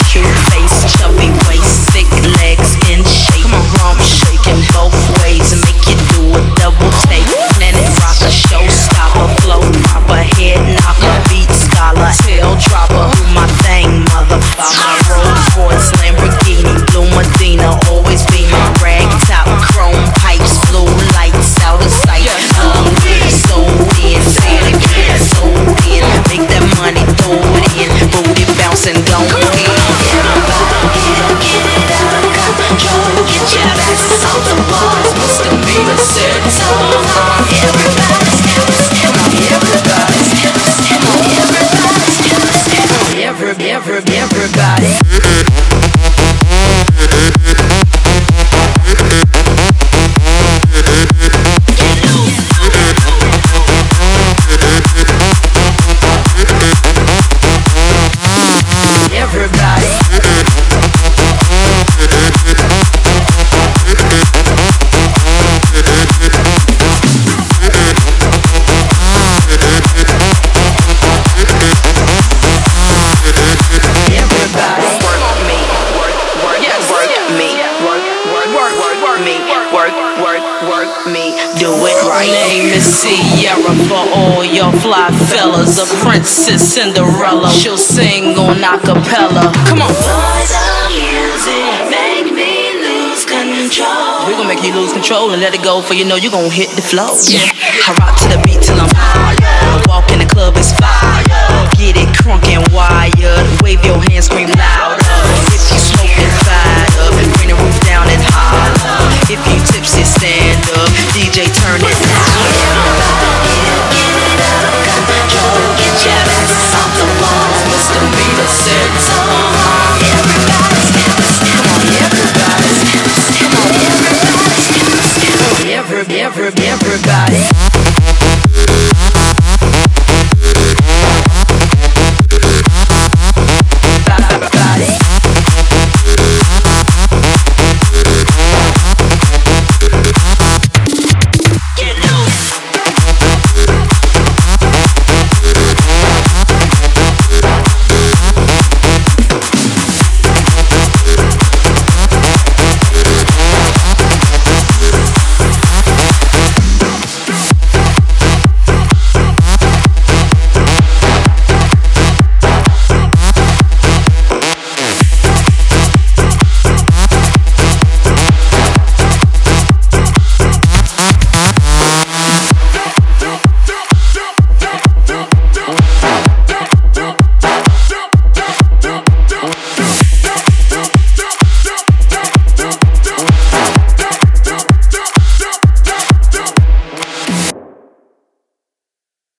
cute face, chubby waist, thick legs in shape. Rump shaking both ways and make you do a double take. Planet rocker, showstopper, flow popper, head knocker, beat scholar, tail dropper. Do my thing, motherfucker. My Rolls Royce, Lamborghini, Blue Medina, always be my rag top, chrome pipes, blue lights out of sight. Sold in, say it again, sold in. Make that money, throw it in, booty bouncing, don't get it out of control. Get your asses on the walls, misdemeanor said so. Everybody step, step, everybody step, step, everybody step, step, everybody. Sierra for all your fly fellas. A princess Cinderella, she'll sing on acapella. Come on. Boys of music make me lose control. We're gonna make you lose control and let it go, for you know you gonna hit the flow. Yeah. I rock to the beat till I'm high. I walk in the club, it's